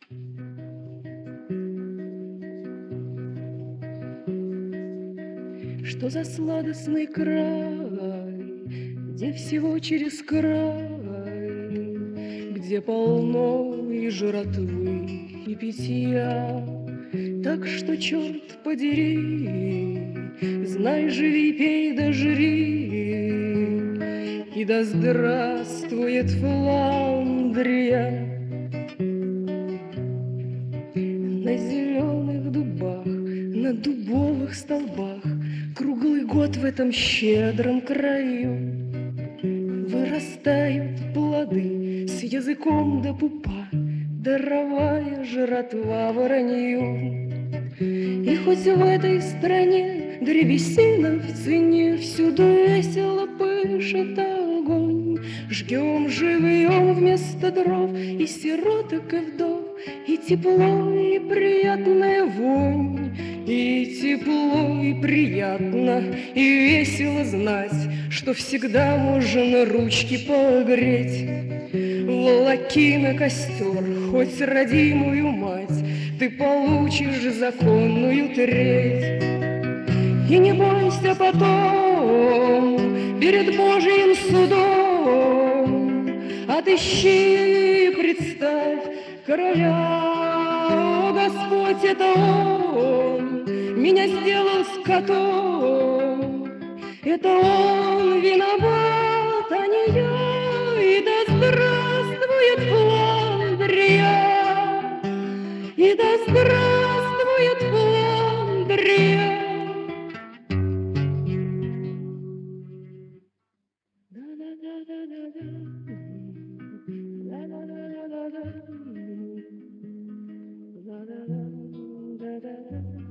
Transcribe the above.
Что за сладостный край, где всего через край, где полно и жратвы, и питья, так что, черт подери, знай, живи, пей да жри, и да здравствует Фландрия. На зеленых дубах, на дубовых столбах круглый год в этом щедром краю вырастают плоды с языком до пупа, даровая жратва воронью. И хоть в этой стране древесина в цене, всюду весело пышет огонь. Жгем живьем вместо дров и сироток, и вдов, и тепло, и приятная вонь. И тепло, и приятно, и весело знать, что всегда можно ручки погреть. Волоки на костер, хоть родимую мать, ты получишь законную треть. И не бойся потом перед Божьим судом, отыщи и представь короля. О, Господь, это Он меня сделал скотом, это Он виноват, а не я. И да здравствует Фландрия, и да здравствует Фландрия. Да-да-да-да-да-да. Да-да-да-да-да-да. Да-да-да-да-да-да.